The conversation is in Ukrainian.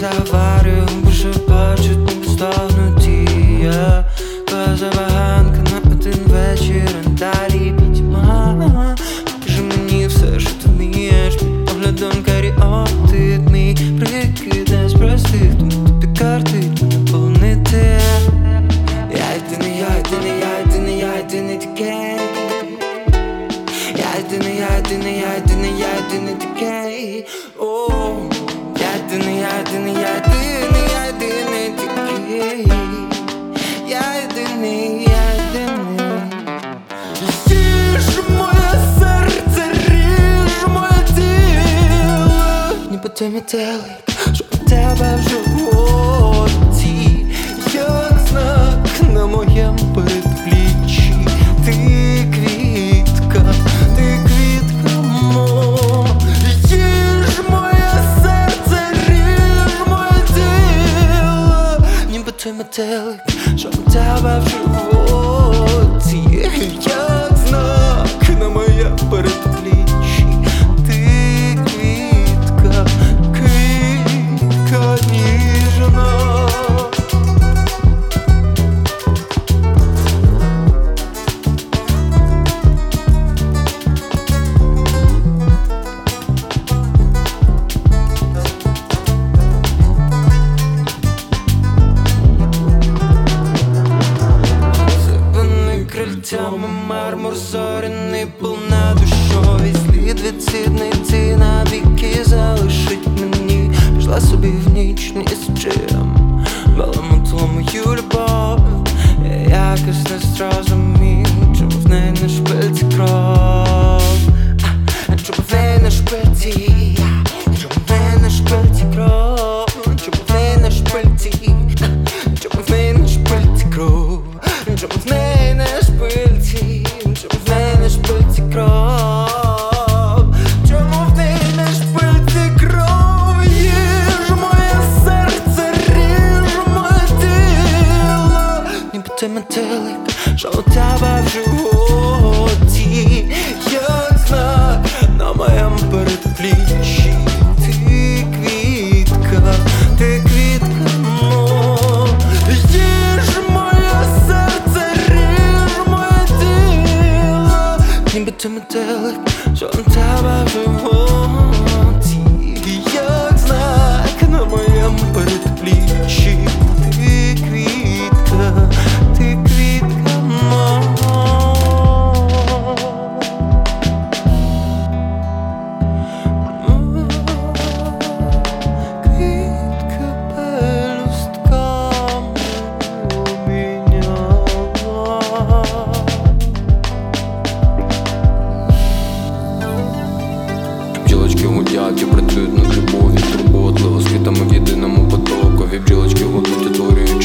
заварив, більше бачить, ніби стогнуті. Твоя забаганка на один вечір, а далі пітьма. Покажи мені все, що ти вмієш, під поглядом каріоти. Мій прикид з простих, тому тобі карти наповнити. Я єдиний, я єдиний, я єдиний, я єдиний такий. Я єдиний, я єдиний, я єдиний, я єдиний такий. Я єдиний, я єдиний, я єдиний, я єдиний такий. Я єдиний, я єдиний. Їж моє серце, ріж моє тіло, ніби той метелик, що у тебе в животі. Як знак на моєму передпліччі. Ти квітка, ти квітка моя. Їж моє серце, ріж моє тіло, ніби той метелик, що у тебе в животі. Як знак на моєму передпліччі. Ти квітка, квітка ніжна. Крильцями мармур зоряний, полна душовий слід від сідниці навіки залишить мені. Пішла собі в ніч ні з чим, баламутила мою любов. Я якось не зрозумів, чому в неї на шпильці кров. Чому в неї на шпильці, чому в неї на шпильці кров. Чому в неї на шпильці, чому в неї на шпильці кров. Чому в неї на шпильці, чому в неї на шпильці кров. Чому в неї на шпильці кров. Їж моє серце, ріж моє тіло, ніби той метелик, що у тебе в животі. Як знак на моєму передпліччі. Ти квітка, ти квітка моя. Їж моє серце, ріж моє тіло, ніби той метелик, що у тебе в животі. Як знак на моєму передпліччі. Ти квітка, ти квітка моя. Квітка пелюстками обійняла. Бджілочки гудять і працюють над любов'ю турботливо, з квітами в єдиному потокові. Бджілочки гудуть, утворюють